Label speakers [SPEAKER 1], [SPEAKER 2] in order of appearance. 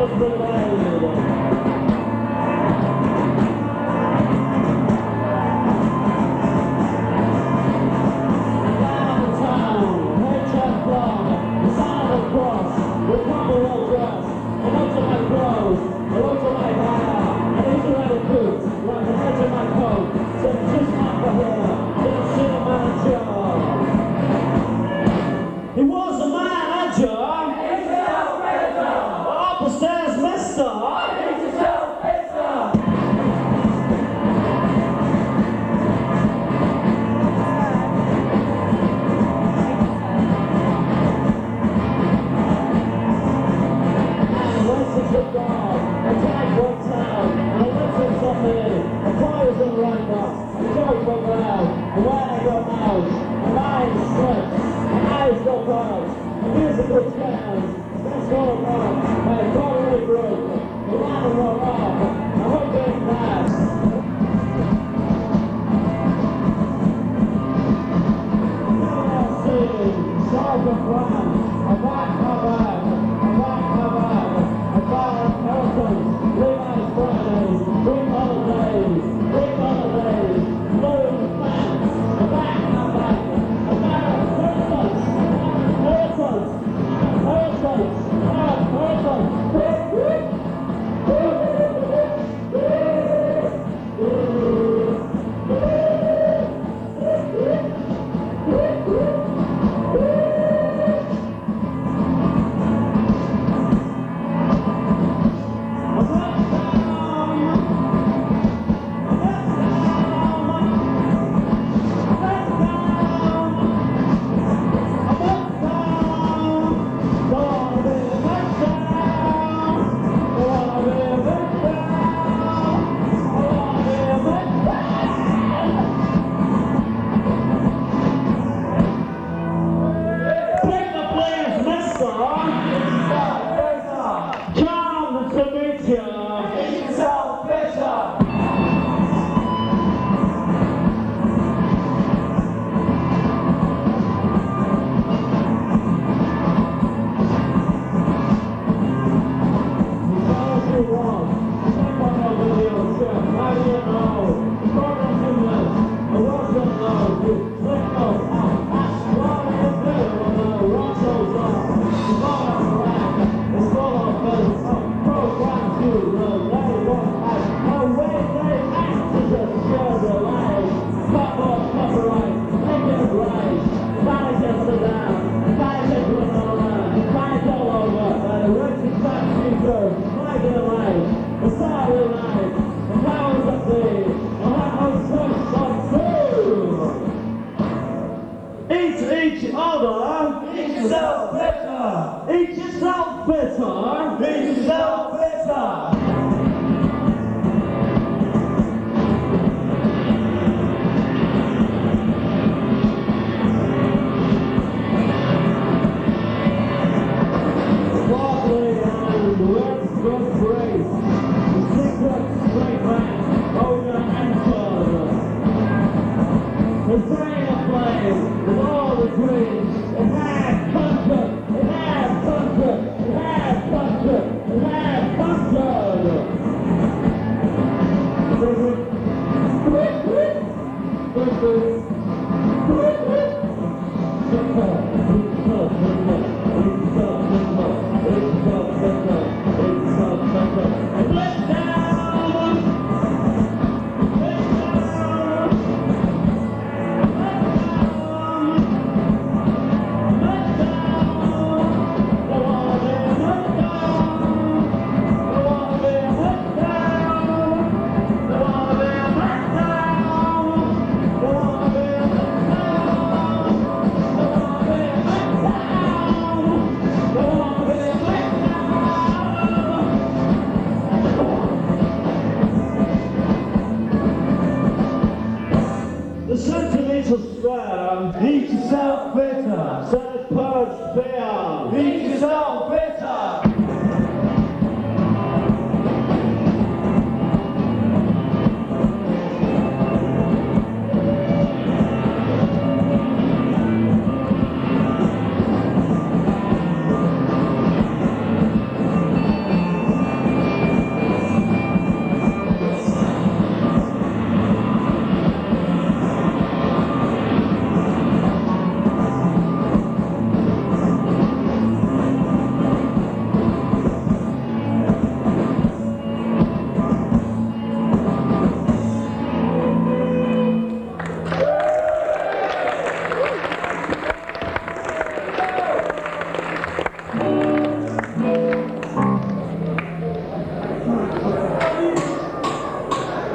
[SPEAKER 1] He was a manager. Upstairs, mister. Musical channels, that's all wrong. My totally broke. The line will off. I hope it's nice. Solve the plan. I back my bag. I back my bag. I buy inheritance. Live on Fridays. Bring holidays. Bring holidays. Blue pants. I back my bag. I buy inheritance. Inheritance. Inheritance. Inheritance. Eat other. Eat yourself better. Eat yourself better. Eat yourself better. Broadway and the West Coast Race. The secret straight back. Over and further. The train of flames with all the dreams. It had comfort. It had comfort. It had comfort. It had comfort. The sentimental square, eat